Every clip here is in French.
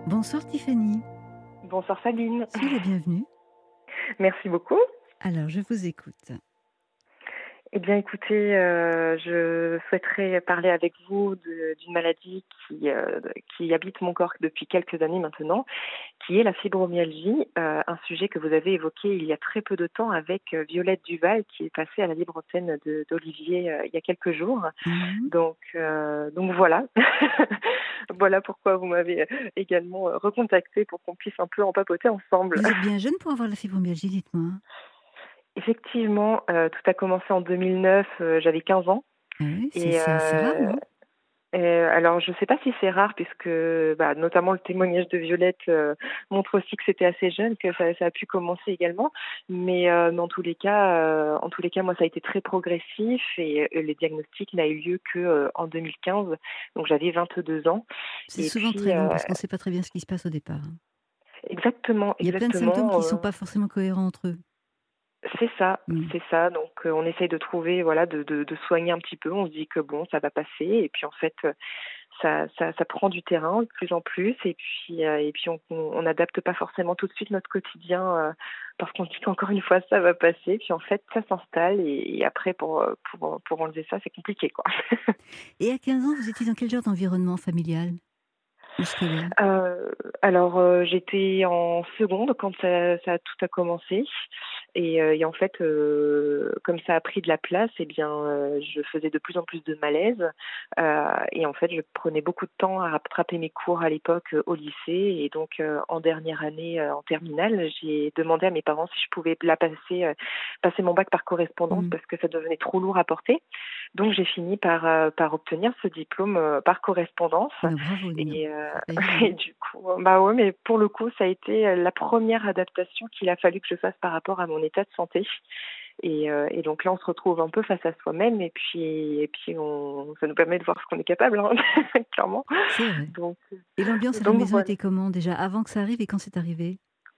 Bonsoir Tiffany, Bonsoir Sabine. soyez la bienvenue. Merci beaucoup. Alors, je vous écoute. Eh bien, écoutez, je souhaiterais parler avec vous d'une maladie qui habite mon corps depuis quelques années maintenant, qui est la fibromyalgie, un sujet que vous avez évoqué il y a très peu de temps avec Violette Duval, qui est passée à la libre antenne d'Olivier il y a quelques jours. Mhm. Donc voilà, voilà pourquoi vous m'avez également recontacté pour qu'on puisse un peu en papoter ensemble. Vous êtes bien jeune pour avoir la fibromyalgie, dites-moi. Effectivement, tout a commencé en 2009, j'avais 15 ans Ah oui, et c'est assez rare, non? alors je ne sais pas si c'est rare puisque, notamment le témoignage de Violette, montre aussi que c'était assez jeune, que ça a pu commencer également. Mais en tous les cas, moi, ça a été très progressif et les diagnostics n'a eu lieu que, en 2015, donc j'avais 22 ans C'est et souvent puis, très long parce qu'on ne sait pas très bien ce qui se passe au départ, hein. exactement, Il y a plein de symptômes exactement, qui ne sont pas forcément cohérents entre eux. c'est ça, Mm. c'est ça. Donc, on essaye de trouver, voilà, de soigner un petit peu. On se dit que bon, ça va passer. Et puis, en fait, ça prend du terrain de plus en plus. Et puis on n'adapte pas forcément tout de suite notre quotidien parce qu'on se dit qu'encore une fois, ça va passer. Puis, en fait, ça s'installe. Et après, pour enlever ça, c'est compliqué, quoi. Et à 15 ans, vous étiez dans quel genre d'environnement familial ou scolaire? Heu, alors, j'étais en seconde quand tout a commencé et en fait, comme ça a pris de la place et bien, je faisais de plus en plus de malaise, et en fait, je prenais beaucoup de temps à rattraper mes cours à l'époque, au lycée et donc, en dernière année, en terminale, j'ai demandé à mes parents si je pouvais passer mon bac par correspondance Mm. parce que ça devenait trop lourd à porter. Donc j'ai fini par obtenir ce diplôme, par correspondance Eh ben, bravo, dis donc. et Ça y est, et hein. du coup, bah, ouais, mais pour le coup, ça a été, la première adaptation qu'il a fallu que je fasse par rapport à mon état de santé et donc là, on se retrouve un peu face à soi-même et puis on ça nous permet de voir ce qu'on est capable, hein, clairement. C'est vrai. Donc Et l'ambiance à la donc maison voilà. était comment déjà avant que ça arrive et quand c'est arrivé?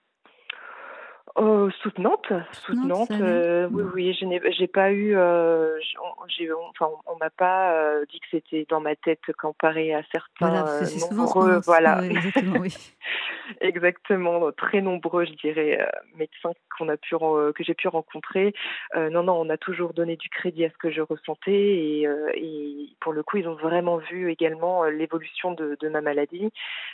Soutenante, Soutenante, ça soutenante, allait? oui, Bon. oui, j'ai pas eu, j on j'ai enfin, on m'a pas, dit que c'était dans ma tête comparé à Voilà, certains, parce que c'est souvent nombreux, voilà. ouais, exactement, oui. Exactement, très nombreux, je dirais, médecins que j'ai pu rencontrer. Non, non, on a toujours donné du crédit à ce que je ressentais et pour le coup, ils ont vraiment vu également, l'évolution de ma maladie.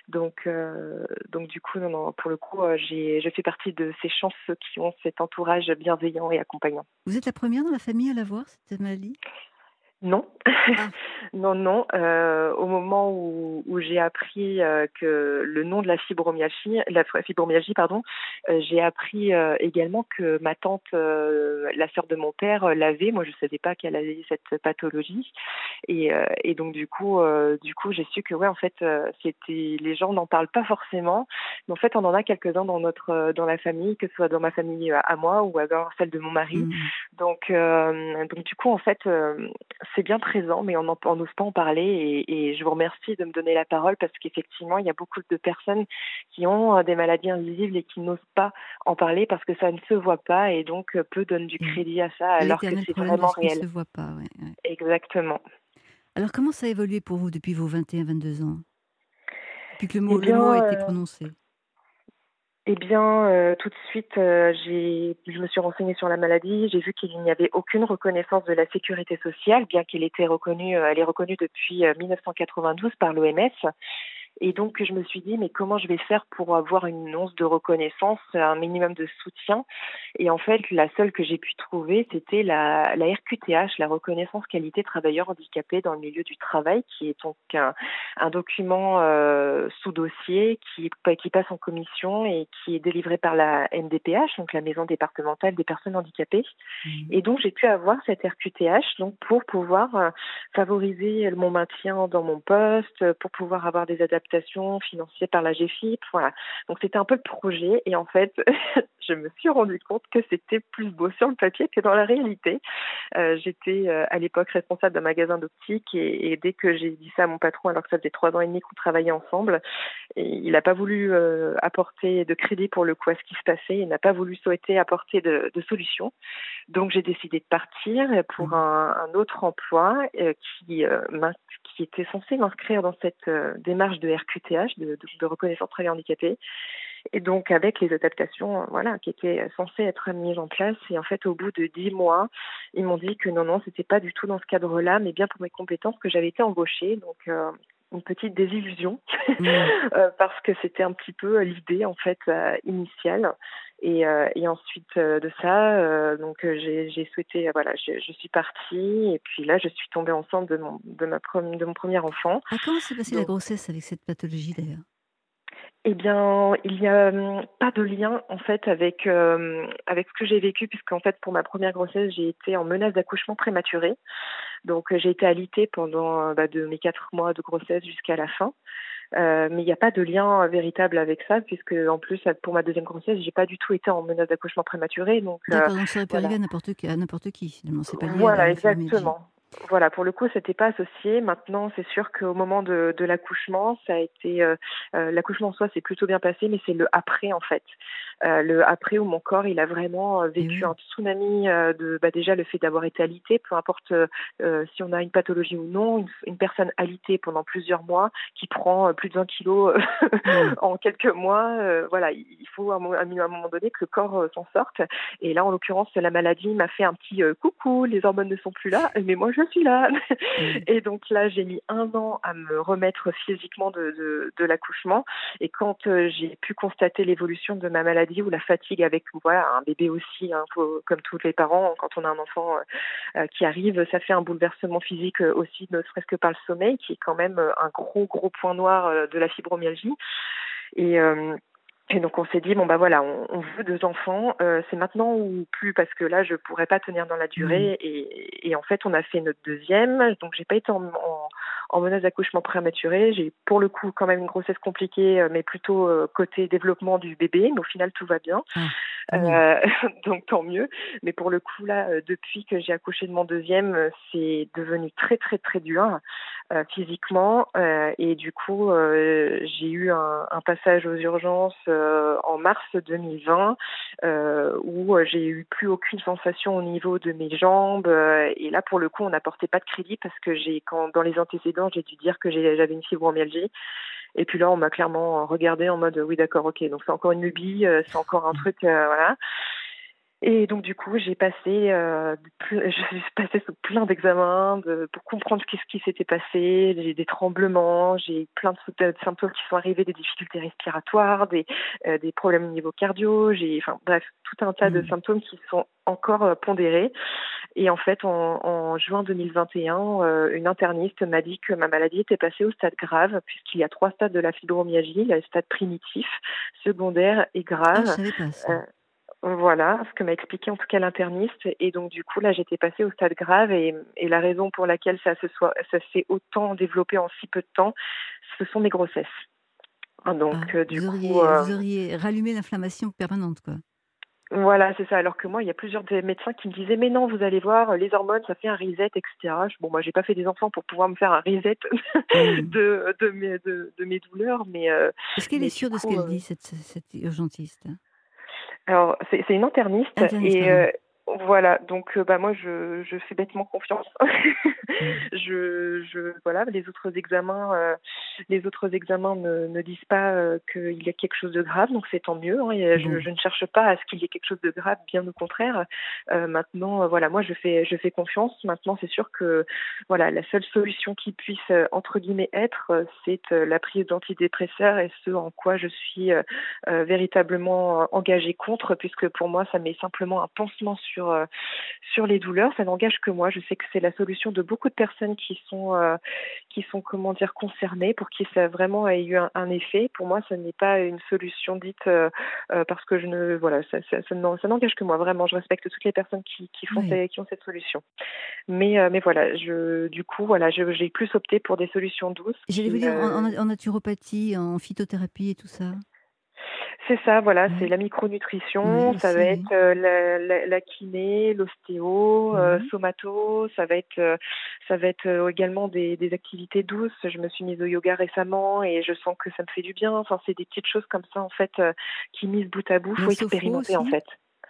Donc du coup, non, non, pour le coup, je fais partie de ces chanceux qui ont cet entourage bienveillant et accompagnant. Vous êtes la première dans la famille à l'avoir, cette maladie? Non, Ah, non, non, au moment où j'ai appris, que le nom de la fibromyalgie, pardon, j'ai appris, également que ma tante, la sœur de mon père, l'avait. Moi, je savais pas qu'elle avait cette pathologie et donc du coup, j'ai su que ouais, en fait, c'était les gens n'en parlent pas forcément, mais en fait, on en a quelques-uns dans la famille, que ce soit dans ma famille, à moi ou alors celle de mon mari. mmh. Donc du coup, en fait, c'est bien présent, mais on n'ose pas en parler et je vous remercie de me donner la parole parce qu'effectivement, il y a beaucoup de personnes qui ont, des maladies invisibles et qui n'osent pas en parler parce que ça ne se voit pas et donc peu donnent du Et oui. crédit à ça alors que L'éternel c'est problème de vraiment ce qui ne réel. se voit pas, ouais, ouais. Exactement. Alors comment ça a évolué pour vous depuis vos 21-22 ans? Depuis que Eh le mot a bien, été prononcé? tout de suite, je me suis renseignée sur la maladie. J'ai vu qu'il n'y avait aucune reconnaissance de la sécurité sociale, bien qu'elle était reconnue, elle est reconnue depuis, 1992 par l'OMS. Et donc, je me suis dit: «Mais comment je vais faire pour avoir une once de reconnaissance, un minimum de soutien?» Et en fait, la seule que j'ai pu trouver, c'était la RQTH, la reconnaissance qualité travailleur handicapé dans le milieu du travail, qui est donc un document, sous dossier qui passe en commission et qui est délivré par la MDPH, donc la Maison départementale des personnes handicapées. Mmh. Et donc j'ai pu avoir cette RQTH donc pour pouvoir, favoriser mon maintien dans mon poste, pour pouvoir avoir des adaptations financées par la GFIP, voilà. Donc c'était un peu le projet et en fait, je me suis rendu compte que c'était plus beau sur le papier que dans la réalité. J'étais, à l'époque responsable d'un magasin d'optique et dès que j'ai dit ça à mon patron, alors que ça faisait 3 ans et demi qu'on travaillait ensemble, et il n'a pas voulu, apporter de crédit pour le coup à ce qui se passait. Il n'a pas voulu souhaiter apporter de solution. Donc j'ai décidé de partir pour Mmh. un autre emploi, qui était censé m'inscrire dans cette, démarche de RQTH, de reconnaissance travailleur handicapé. Et donc avec les adaptations, voilà, qui étaient censées être mises en place. Et en fait, au bout de 10 mois, ils m'ont dit que non, c'était pas du tout dans ce cadre-là, mais bien pour mes compétences que j'avais été embauchée. Donc une petite désillusion Mm. parce que c'était un petit peu l'idée en fait initiale. Et ensuite de ça, j'ai souhaité, voilà, je suis partie et puis là, je suis tombée enceinte de mon premier enfant. Ah, comment s'est passée la Donc grossesse avec cette pathologie d'ailleurs? eh bien, il y a pas de lien en fait avec ce que j'ai vécu, puisqu'en fait pour ma première grossesse, j'ai été en menace d'accouchement prématuré. Donc j'ai été alitée pendant de mes 4 mois de grossesse jusqu'à la fin. Mais il n'y a pas de lien véritable avec ça, puisque en plus pour ma deuxième grossesse, j'ai pas du tout été en menace d'accouchement prématuré. Donc D'accord, donc ça aurait pu arriver voilà. à n'importe qui finalement, c'est pas lié à Voilà, la fibromyalgie. exactement. Voilà, pour le coup, c'était pas associé. Maintenant, c'est sûr qu'au moment de l'accouchement, ça a été l'accouchement en soi s'est plutôt bien passé, mais c'est le après en fait, le après où mon corps il a vraiment Eh vécu oui. un tsunami déjà le fait d'avoir été alité, peu importe si on a une pathologie ou non, une personne alitée pendant plusieurs mois qui prend plus de 20 kilos Mm. en quelques mois, voilà, il faut à un moment donné que le corps s'en sorte. Et là, en l'occurrence, la maladie m'a fait un petit coucou, les hormones ne sont plus là, mais moi je suis là. Ouais. Et donc là, j'ai mis 1 an à me remettre physiquement de l'accouchement. Et quand j'ai pu constater l'évolution de ma maladie ou la fatigue avec voilà un bébé aussi, hein, comme tous les parents, quand on a un enfant qui arrive, ça fait un bouleversement physique aussi, ne serait-ce que par le sommeil, qui est quand même un gros point noir de la fibromyalgie. Et et donc on s'est dit bon bah voilà, on veut 2 enfants, c'est maintenant ou plus, parce que là je pourrais pas tenir dans la Mm. durée. Et en fait on a fait notre deuxième, donc j'ai pas été en menace d'accouchement prématuré. J'ai pour le coup quand même une grossesse compliquée, mais plutôt côté développement du bébé, mais au final tout va bien. Ah, tant mieux. Euh, donc tant mieux. Mais pour le coup là, depuis que j'ai accouché de mon deuxième, c'est devenu très très dur physiquement. Et du coup, j'ai eu un passage aux urgences en mars 2020 où j'ai eu plus aucune sensation au niveau de mes jambes. Et là, pour le coup, on n'apportait pas de crédit parce que dans les antécédents, j'ai dû dire que j'avais une fibromyalgie. Et puis là, on m'a clairement regardé en mode oui, d'accord, ok, donc c'est encore une lubie, c'est encore un truc, voilà. Et donc du coup, je suis passée sous plein d'examens pour comprendre qu'est-ce qui s'était passé. J'ai des tremblements, j'ai plein de symptômes qui sont arrivés, des difficultés respiratoires, des problèmes au niveau cardio. Enfin bref, tout un tas de Mm. symptômes qui sont encore pondérés. Et en fait, en juin 2021, une interniste m'a dit que ma maladie était passée au stade grave, puisqu'il y a 3 stades de la fibromyalgie. Il y a le stade primitif, secondaire et Ah, je grave. savais pas ça. Euh, voilà, ce que m'a expliqué en tout cas l'interniste. Et donc du coup là j'étais passée au stade grave, et la raison pour laquelle ça s'est autant développé en si peu de temps, ce sont mes grossesses. Donc Ah, du coup vous auriez rallumé l'inflammation permanente, quoi. voilà, c'est ça. Alors que moi, il y a plusieurs des médecins qui me disaient mais non, vous allez voir, les hormones ça fait un reset, etc. Bon, moi j'ai pas fait des enfants pour pouvoir me faire un reset Mm. de mes douleurs, Est-ce qu'elle est mais du sûre de ce coup qu'elle dit, cette urgentiste? alors, c'est une interniste. Interniste, Et pardon. voilà, donc moi je fais bêtement confiance. Mm. Voilà, les autres examens ne disent pas qu'il y a quelque chose de grave, donc c'est tant mieux, hein. Et Bon. je ne cherche pas à ce qu'il y ait quelque chose de grave, bien au contraire. Maintenant, voilà, moi je fais confiance. Maintenant, c'est sûr que voilà, la seule solution qui puisse entre guillemets être, c'est la prise d'antidépresseurs, et ce en quoi je suis véritablement engagée contre, puisque pour moi, ça met simplement un pansement sur les douleurs. Ça n'engage que moi. Je sais que c'est la solution de beaucoup de personnes qui sont comment dire, concernées, pour qui ça vraiment a eu un effet. Pour moi, ça n'est pas une solution dite parce que voilà, ça n'engage que moi. Vraiment, je respecte toutes les personnes Oui. qui ont cette solution. Mais voilà, du coup, voilà, j'ai plus opté pour des solutions douces J'allais vous qui dire en naturopathie, en phytothérapie et tout ça? C'est ça, voilà, c'est Ouais. la micronutrition, Ouais, ça va aussi, oui. être la kiné, l'ostéo, Mmh. somato, ça va être également des activités douces. Je me suis mise au yoga récemment et je sens que ça me fait du bien. Enfin, c'est des petites choses comme ça en fait qui mises bout à bout, La faut sophro expérimenter en aussi? fait.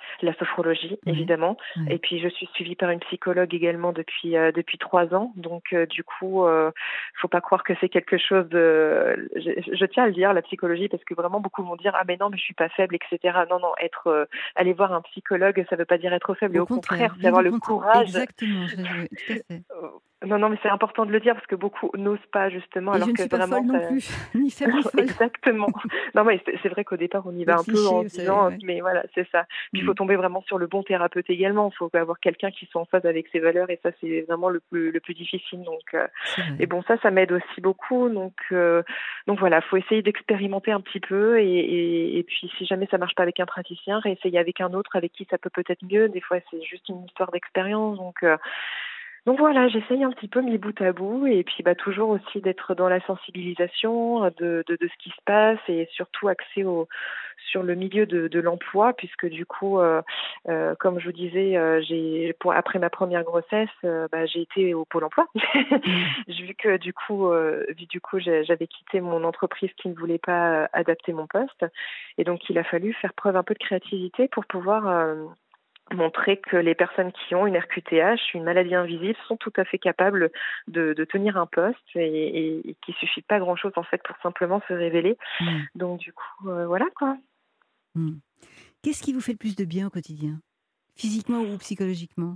la sophrologie, Oui, évidemment. Et oui. puis, je suis suivie par une psychologue également depuis 3 ans. Donc, du coup, faut pas croire que c'est quelque chose de... Je tiens à le dire, la psychologie, parce que vraiment, beaucoup vont dire, ah, mais non, mais je suis pas faible, etc. Non, non, aller voir un psychologue, ça veut pas dire être faible. Et Au au contraire, contraire, c'est bien avoir au le contraire. courage. Exactement, oui, tout à fait. Non, non, mais c'est important de le dire parce que beaucoup n'osent pas, justement, Et je alors ne que suis pas folle vraiment, non ça... plus, ni faible ni folle. Exactement. Non, mais c'est vrai qu'au départ, on y va Le un peu cliché, en vous se savez, disant, ouais. mais voilà, c'est ça. Puis il faut Mmh. tomber vraiment sur le bon thérapeute également. Il faut avoir quelqu'un qui soit en phase avec ses valeurs et ça, c'est vraiment le plus difficile. C'est Et vrai. bon, ça m'aide aussi beaucoup. Donc voilà, faut essayer d'expérimenter un petit peu et puis si jamais ça marche pas avec un praticien, réessayer avec un autre avec qui ça peut peut-être mieux. Des fois, c'est juste une histoire d'expérience. Donc voilà, j'essaye un petit peu mis bout à bout et puis bah toujours aussi d'être dans la sensibilisation de ce qui se passe et surtout axé sur le milieu de l'emploi puisque du coup comme je vous disais après ma première grossesse bah, j'ai été au Pôle emploi. Mmh. J'ai vu que du coup j'avais quitté mon entreprise qui ne voulait pas adapter mon poste et donc il a fallu faire preuve un peu de créativité pour pouvoir montrer que les personnes qui ont une RQTH, une maladie invisible, sont tout à fait capables de tenir un poste et qu'il suffit pas grand-chose en fait pour simplement se révéler. Mmh. Donc du coup, voilà quoi. Mmh. Qu'est-ce qui vous fait le plus de bien au quotidien? Physiquement ou psychologiquement?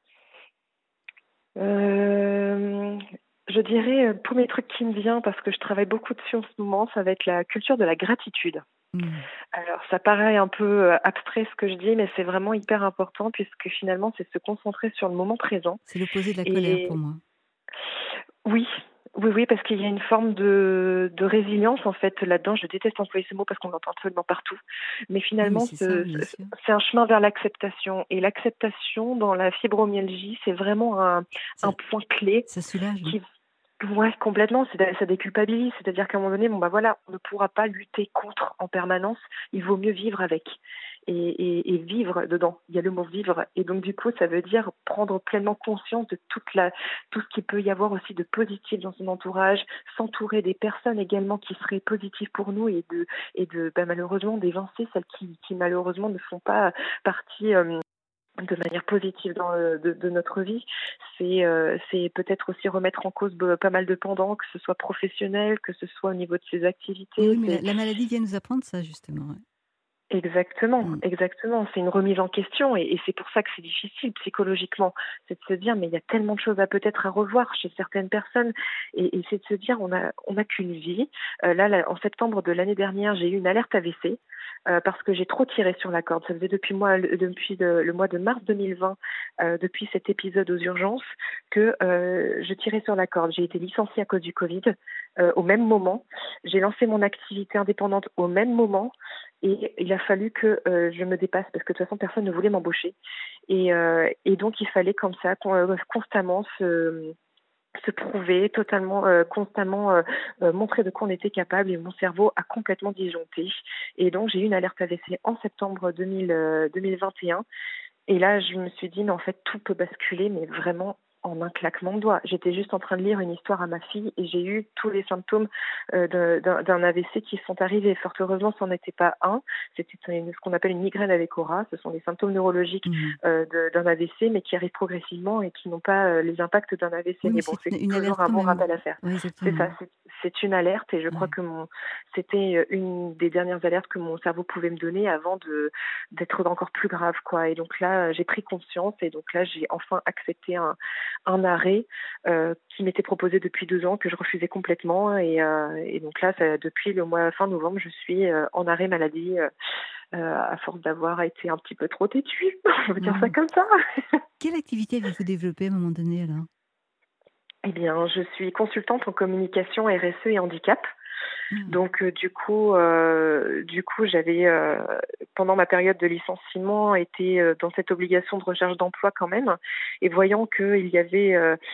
Euh, je dirais, premier truc qui me vient, parce que je travaille beaucoup dessus en ce moment, ça va être la culture de la gratitude. Mmh. Alors ça paraît un peu abstrait ce que je dis, mais c'est vraiment hyper important puisque finalement c'est se concentrer sur le moment présent. C'est l'opposé de la colère pour Et moi. oui, oui, oui, parce qu'il y a une forme de résilience en fait là-dedans. Je déteste employer ce mot parce qu'on l'entend absolument partout. Mais Oui, mais finalement, c'est ça, bien sûr. c'est un chemin vers l'acceptation. Et l'acceptation dans la fibromyalgie, c'est vraiment Ça un point clé ça soulage, non? qui, ouais, complètement, ça déculpabilise. C'est-à-dire qu'à un moment donné, bon bah voilà, on ne pourra pas lutter contre en permanence. Il vaut mieux vivre avec et vivre dedans. Il y a le mot vivre. Et donc du coup, ça veut dire prendre pleinement conscience de tout ce qu'il peut y avoir aussi de positif dans son entourage, s'entourer des personnes également qui seraient positives pour nous et de bah, malheureusement d'évincer celles qui malheureusement ne font pas partie de manière positive de notre vie. C'est peut-être aussi remettre en cause pas mal de pendant, que ce soit professionnel, que ce soit au niveau de ses Oui, activités. oui, mais la C'est la maladie vient nous apprendre ça justement, ouais. exactement, Mmh. exactement. C'est une remise en question et c'est pour ça que c'est difficile psychologiquement. C'est de se dire mais il y a tellement de choses à peut-être à revoir chez certaines personnes et c'est de se dire on a qu'une vie. Là, en septembre de l'année dernière, j'ai eu une alerte AVC. Parce que j'ai trop tiré sur la corde. Ça faisait depuis le mois de mars 2020, depuis cet épisode aux urgences, que je tirais sur la corde. J'ai été licenciée à cause du Covid au même moment. J'ai lancé mon activité indépendante au même moment. Et il a fallu que je me dépasse parce que de toute façon personne ne voulait m'embaucher et donc il fallait comme ça constamment se prouver totalement constamment montrer de quoi on était capable et mon cerveau a complètement disjoncté et donc j'ai eu une alerte AVC en septembre 2021 et là je me suis dit mais en fait tout peut basculer mais vraiment en un claquement de doigts. J'étais juste en train de lire une histoire à ma fille et j'ai eu tous les symptômes d'un AVC qui sont arrivés. Fort heureusement, ce n'en était pas un. C'était ce qu'on appelle une migraine avec aura. Ce sont les symptômes neurologiques Mmh. d'un AVC, mais qui arrivent progressivement et qui n'ont pas les impacts d'un AVC. Oui, mais Mais bon, c'est c'est une toujours alerte un quand bon même. rappel à faire. Oui, C'est exactement. ça, c'est une alerte et je crois Ouais. que c'était une des dernières alertes que mon cerveau pouvait me donner avant d'être encore plus grave, quoi. Et donc là, j'ai pris conscience et donc là, j'ai enfin accepté un arrêt qui m'était proposé depuis 2 ans que je refusais complètement et donc là depuis le mois fin novembre je suis en arrêt maladie à force d'avoir été un petit peu trop têtue on va dire ça Mmh. comme ça. Quelle activité avez-vous développée à un moment donné alors? Eh bien je suis consultante en communication RSE et handicap. Ah. Donc du coup, j'avais pendant ma période de licenciement été dans cette obligation de recherche d'emploi quand même, et voyant qu'il y avait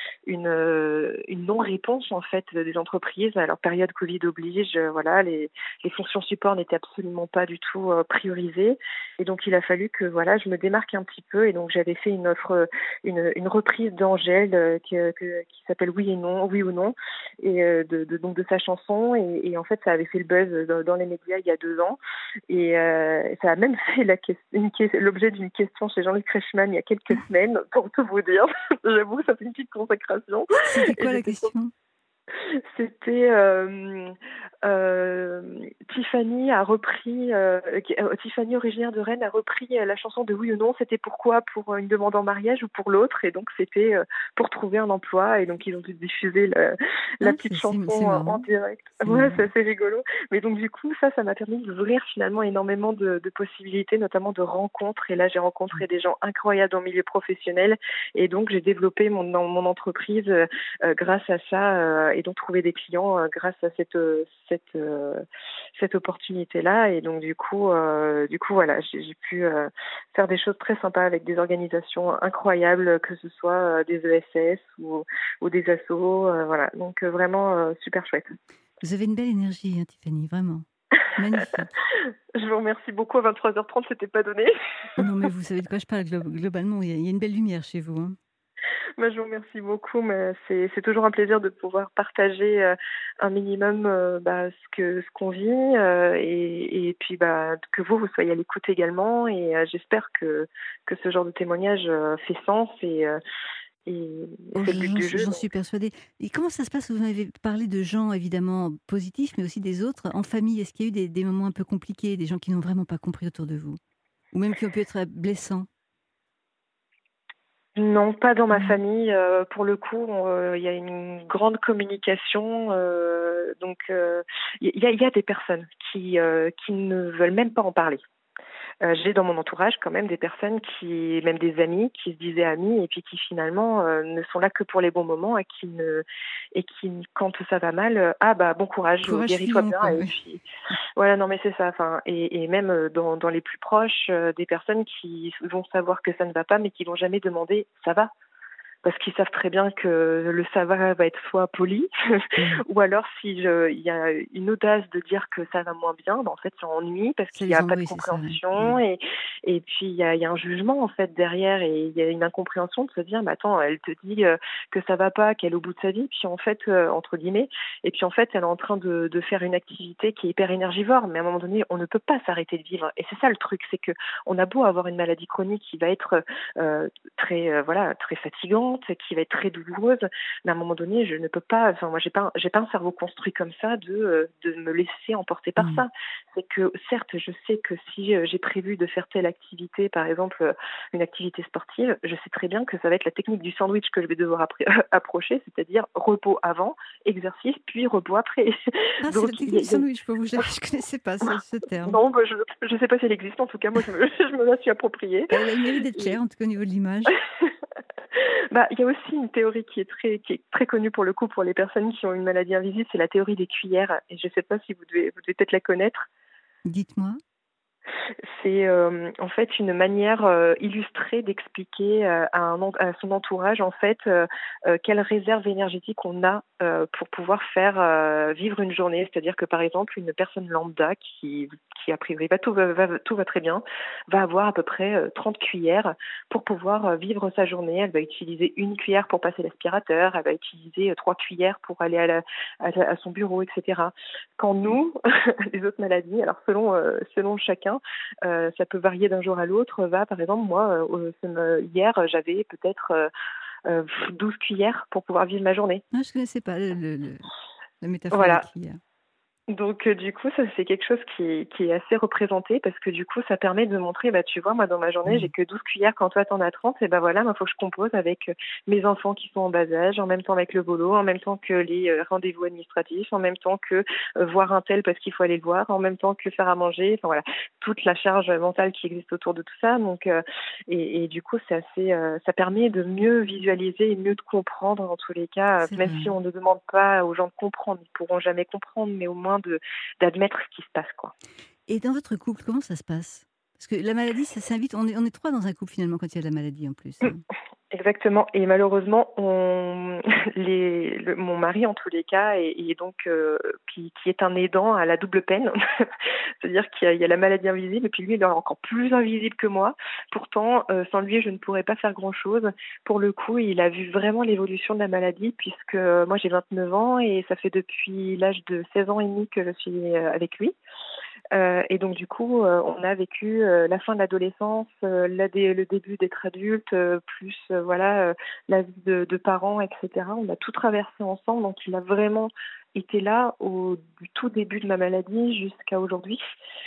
une non-réponse en fait des entreprises. Alors période Covid oblige, voilà, les fonctions support n'étaient absolument pas du tout priorisées, et donc il a fallu que voilà, je me démarque un petit peu, et donc j'avais fait une offre, une reprise d'Angèle qui s'appelle Oui et non, oui ou non, et donc de sa chanson et en en fait, ça avait fait le buzz dans les médias il y a 2 ans et ça a même fait l'objet d'une question chez Jean-Luc Reichmann il y a quelques semaines, pour tout vous dire. J'avoue, ça fait une petite consécration C'était et quoi la question? c'était, Tiffany a repris, Tiffany originaire de Rennes a repris, la chanson de Oui ou non. C'était pourquoi? Pour une demande en mariage ou pour l'autre? Et donc c'était, pour trouver un emploi et donc ils ont dû diffuser la Ah, petite c'est chanson, en marrant, direct. c'est Ouais, marrant. c'est assez rigolo. Mais donc du coup, ça m'a permis d'ouvrir finalement énormément de possibilités, notamment de rencontres et là, j'ai Mmh. rencontré des gens incroyables dans le milieu professionnel et donc j'ai développé mon entreprise, grâce à ça, et donc trouver des clients, grâce à cette opportunité-là. Et donc du coup voilà, j'ai pu faire des choses très sympas avec des organisations incroyables, que ce soit des ESS ou des assos, voilà. Donc vraiment super chouette. Vous avez une belle énergie, hein, Tiffany, vraiment. Magnifique. Je vous remercie beaucoup. À 23h30, c'était pas donné. Non, mais vous savez de quoi je parle globalement, il y a une belle lumière chez vous, hein. Bah, je vous remercie beaucoup, mais c'est toujours un plaisir de pouvoir partager, un minimum, ce qu'on vit, et puis, bah, que vous soyez à l'écoute également et j'espère que ce genre de témoignage, fait sens et Oh, c'est le but du jeu j'en donc. suis persuadée. Et comment ça se passe? Vous m'avez parlé de gens évidemment positifs, mais aussi des autres. En famille, est-ce qu'il y a eu des moments un peu compliqués, des gens qui n'ont vraiment pas compris autour de vous? Ou même qui ont pu être, blessants? Non, pas dans ma Non? famille, pour le coup, il y a une grande communication, donc il y a des personnes qui ne veulent même pas en parler. J'ai dans mon entourage quand même des personnes même des amis qui se disaient amis et puis qui finalement, ne sont là que pour les bons moments et qui quand ça va mal, «Ah bah, bon courage, Courage guéris-toi Fillon, bien» quoi, et oui. puis voilà, non mais c'est ça, enfin et même, dans les plus proches, des personnes qui vont savoir que ça ne va pas mais qui vont jamais demander: «Ça va?» Parce qu'ils savent très bien que le ça va être soit poli Mmh. ou alors si il y a une audace de dire que ça va moins bien, en fait, ça ennuie parce Ça qu'il n'y les a pas de embrouille, c'est ça, ouais. compréhension Mmh. et puis il y a un jugement, en fait, derrière et il y a une incompréhension de se dire: «Mais attends, elle te dit, que ça va pas, qu'elle est au bout de sa vie, puis en fait, entre guillemets et puis en fait, elle est en train de faire une activité qui est hyper énergivore». Mais à un moment donné, on ne peut pas s'arrêter de vivre et c'est ça le truc, c'est que on a beau avoir une maladie chronique qui va être, très, voilà, très fatigante, qui va être très douloureuse. Mais à un moment donné, je ne peux pas. Enfin, moi, j'ai pas un cerveau construit comme ça de me laisser emporter par Mmh. ça. C'est que certes, je sais que si j'ai prévu de faire telle activité, par exemple une activité sportive, je sais très bien que ça va être la technique du sandwich que je vais devoir approcher, c'est-à-dire repos avant, exercice, puis repos après. Ah, c'est Donc, la technique du sandwich pour vous? Je connaissais pas ce terme. non, bah, je sais pas si elle existe. En tout cas, moi, je me la suis appropriée. Elle a le mérite d'être Et claire, en tout cas au niveau de l'image. bah, il y a aussi une théorie qui est très connue pour le coup pour les personnes qui ont une maladie invisible, c'est la théorie des cuillères. Et je ne sais pas si vous devez peut-être la connaître. Dites-moi? C'est en fait une manière illustrée d'expliquer à son entourage en fait quelle réserve énergétique on a pour pouvoir faire vivre une journée. C'est-à-dire que par exemple une personne lambda qui a priori tout va très bien va avoir à peu près 30 cuillères pour pouvoir vivre sa journée. Elle va utiliser une cuillère pour passer l'aspirateur, elle va utiliser 3 cuillères pour aller à son bureau, etc. Quand nous, les autres maladies, alors selon chacun, ça peut varier d'un jour à l'autre. Par exemple, moi, hier, j'avais peut-être 12 cuillères pour pouvoir vivre ma journée. Ah, je connaissais pas la métaphore des Voilà. cuillères. Donc du coup, ça, c'est quelque chose qui est assez représenté parce que du coup, ça permet de montrer, bah, tu vois, moi, dans ma journée, j'ai Mmh. que 12 cuillères quand toi, t'en as 30 et bah voilà, il faut que je compose avec mes enfants qui sont en bas âge, en même temps avec le boulot, en même temps que les rendez-vous administratifs, en même temps que voir un tel parce qu'il faut aller le voir, en même temps que faire à manger, enfin voilà, toute la charge mentale qui existe autour de tout ça. Donc, et du coup, c'est assez, ça permet de mieux visualiser et mieux de comprendre en tous les cas, C'est même vrai. si on ne demande pas aux gens de comprendre, ils pourront jamais comprendre, mais au moins d'admettre ce qui se passe, quoi. Et dans votre couple, comment ça se passe? Parce que la maladie, ça s'invite on est 3 dans un couple finalement quand il y a de la maladie en plus, hein. Exactement. Et malheureusement, mon mari, en tous les cas, et donc qui est un aidant à la double peine. C'est-à-dire qu'il y a la maladie invisible, et puis lui, il est encore plus invisible que moi. Pourtant, sans lui, je ne pourrais pas faire grand-chose. Pour le coup, il a vu vraiment l'évolution de la maladie, puisque moi, j'ai 29 ans, et ça fait depuis l'âge de 16 ans et demi que je suis avec lui. Et donc du coup, on a vécu la fin de l'adolescence, le début d'être adulte, plus la vie de parents, etc. On a tout traversé ensemble, donc il a vraiment été là du tout début de ma maladie jusqu'à aujourd'hui.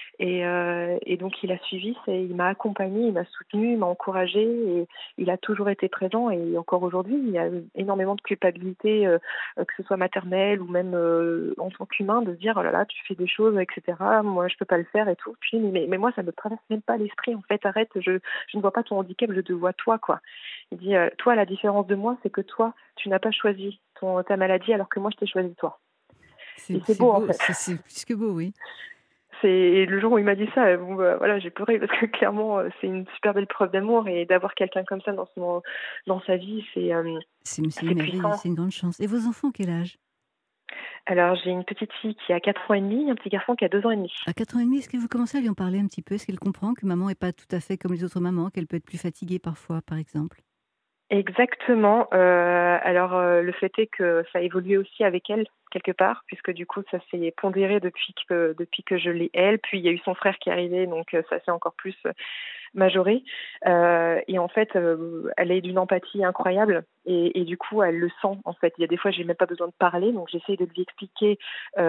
Et donc il a suivi, il m'a accompagné, il m'a soutenu, il m'a encouragé, et il a toujours été présent. Et encore aujourd'hui, il y a énormément de culpabilité, que ce soit maternelle ou même en tant qu'humain, de se dire oh là là, tu fais des choses, etc. Moi, je peux pas le faire et tout. Puis mais moi, ça me traverse même pas l'esprit. En fait, arrête, je ne vois pas ton handicap, je te vois toi, quoi. Il dit toi, la différence de moi, c'est que toi, tu n'as pas choisi ta maladie, alors que moi, je t'ai choisi toi. Et c'est beau, en fait. C'est plus que beau, oui. C'est le jour où il m'a dit ça, voilà, j'ai pleuré parce que clairement, c'est une super belle preuve d'amour, et d'avoir quelqu'un comme ça dans sa vie, C'est c'est merveilleux, puissant. c'est une grande chance. Et vos enfants, quel âge? Alors, j'ai une petite fille qui a 4 ans et demi, un petit garçon qui a 2 ans et demi. À 4 ans et demi, est-ce que vous commencez à lui en parler un petit peu? Est-ce qu'elle comprend que maman n'est pas tout à fait comme les autres mamans, qu'elle peut être plus fatiguée parfois, par exemple? Exactement. Alors, le fait est que ça a évolué aussi avec elle, quelque part, puisque du coup, ça s'est pondéré depuis que je l'ai elle. Puis, il y a eu son frère qui est arrivé, donc ça s'est encore plus majorée. Et en fait, elle est d'une empathie incroyable, et du coup, elle le sent. En fait, il y a des fois, j'ai même pas besoin de parler, donc j'essaye de lui expliquer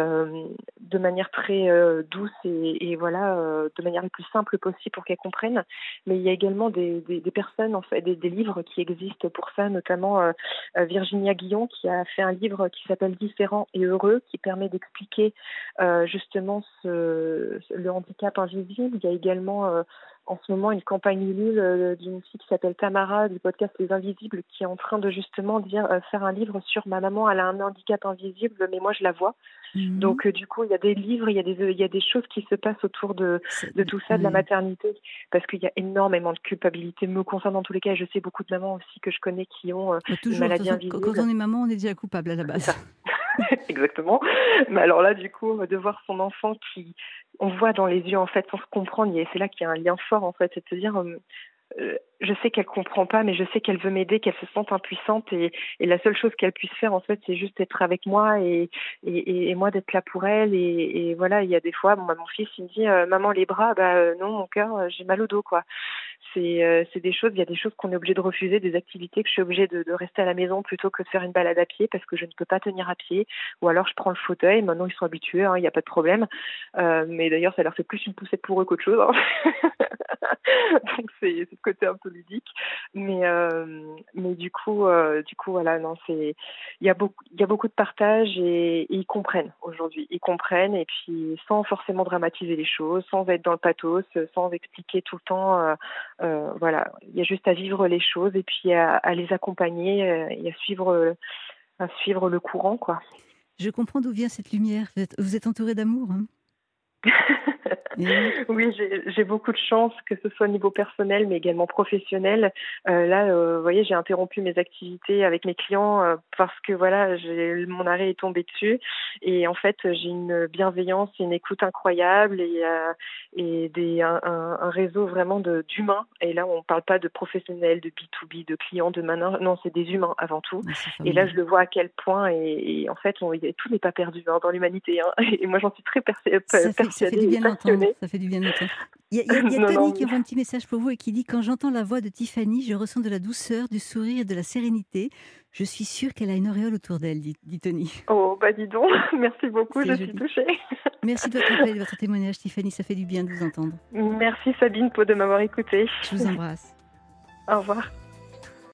de manière très douce, et voilà, de manière la plus simple possible pour qu'elle comprenne. Mais il y a également des personnes, en fait, des livres qui existent pour ça, notamment Virginia Guillon, qui a fait un livre qui s'appelle Différent et heureux, qui permet d'expliquer justement le handicap invisible. Il y a également en ce moment une campagne Ulule d'une fille qui s'appelle Tamara, du podcast Les Invisibles, qui est en train de justement faire un livre sur ma maman. Elle a un handicap invisible, mais moi je la vois. Mhm. Donc du coup, il y a des livres, il y a des choses qui se passent autour de tout ça, de la Ouais. maternité, parce qu'il y a énormément de culpabilité me concernant, dans tous les cas. Et je sais beaucoup de mamans aussi que je connais qui ont Bah, une toujours, de toute maladie façon, quand invisible. on est maman, on est déjà coupable à la C'est ça. base. Exactement. Mais alors là, du coup, de voir son enfant on voit dans les yeux, en fait, sans se comprendre, c'est là qu'il y a un lien fort, en fait, c'est de se dire, je sais qu'elle comprend pas, mais je sais qu'elle veut m'aider, qu'elle se sent impuissante, et la seule chose qu'elle puisse faire, en fait, c'est juste être avec moi, et moi d'être là pour elle, et voilà. Il y a des fois, mon fils, il me dit, maman, les bras, non, mon cœur, j'ai mal au dos, quoi. C'est des choses, il y a des choses qu'on est obligé de refuser, des activités que je suis obligée de rester à la maison plutôt que de faire une balade à pied, parce que je ne peux pas tenir à pied, ou alors je prends le fauteuil. Maintenant, ils sont habitués, hein, il n'y a pas de problème. Mais d'ailleurs, ça leur fait plus une poussette pour eux qu'autre chose, hein. Donc c'est ce côté un peu ludique. Mais du coup, voilà, non, il y a beaucoup de partage, et ils comprennent aujourd'hui. Ils comprennent, et puis sans forcément dramatiser les choses, sans être dans le pathos, sans expliquer tout le temps. Voilà, il y a juste à vivre les choses, et puis à les accompagner, et à suivre le courant, quoi. Je comprends d'où vient cette lumière. Vous êtes entouré d'amour, hein. Eh oui. Oui, j'ai beaucoup de chance, que ce soit au niveau personnel, mais également professionnel. Là, vous voyez, j'ai interrompu mes activités avec mes clients parce que voilà, mon arrêt est tombé dessus. Et en fait, j'ai une bienveillance, une écoute incroyable, et un réseau vraiment d'humains. Et là, on ne parle pas de professionnels, de B2B, de clients, de managers. Non, c'est des humains avant tout. Ah, c'est Et là, je formidable. le vois à quel point. Et en fait, tout n'est pas perdu, hein, dans l'humanité, hein. Et moi, j'en suis très Ça fait persuadée du et bien de l'entendre. passionnée. Ça fait du bien de l'entendre. Il y a Non, non, Tony qui envoie un petit message pour vous et qui dit: «Quand j'entends la voix de Tiffany, je ressens de la douceur, du sourire et de la sérénité. Je suis sûre qu'elle a une auréole autour d'elle», dit Tony. oh, bah dis donc, merci beaucoup, C'est je suis joli. touchée. Merci de votre appel et de votre témoignage, Tiffany. Ça fait du bien de vous entendre. Merci Sabine de m'avoir écoutée. Je vous embrasse. Au revoir.